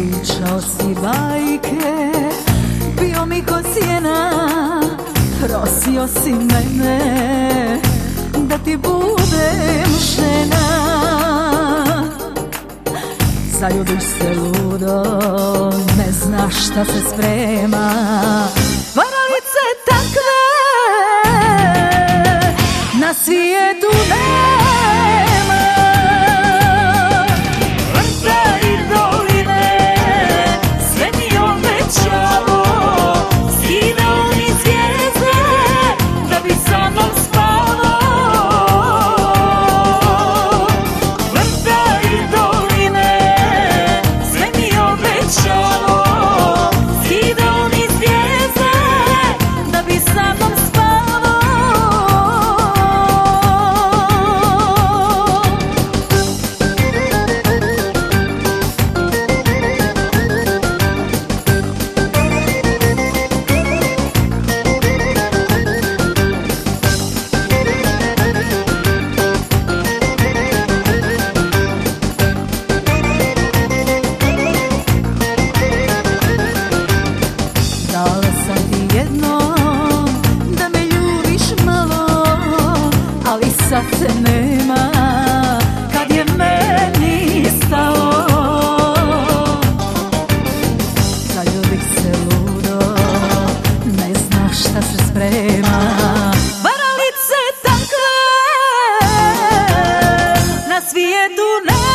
Pričao si bajke, bio mi ko sjena, prosio si mene da ti budem žena. Zaljubiš se ludo, ne znaš šta se sprema, varalice takve na svijetu nema. Vrta i doline, sve mi obećalo, skidao mi zvijezde da bi sa mnom spavao. Vrta i doline, sve mi obećalo, skidao mi zvijezde da bi sa mnom spavao. Dala sam ti jedno da me ljubiš malo, ali sad te nema kad je meni stalo. Zaljubih se ludo, ne znaš šta se sprema, varalice takve na svijetu nema.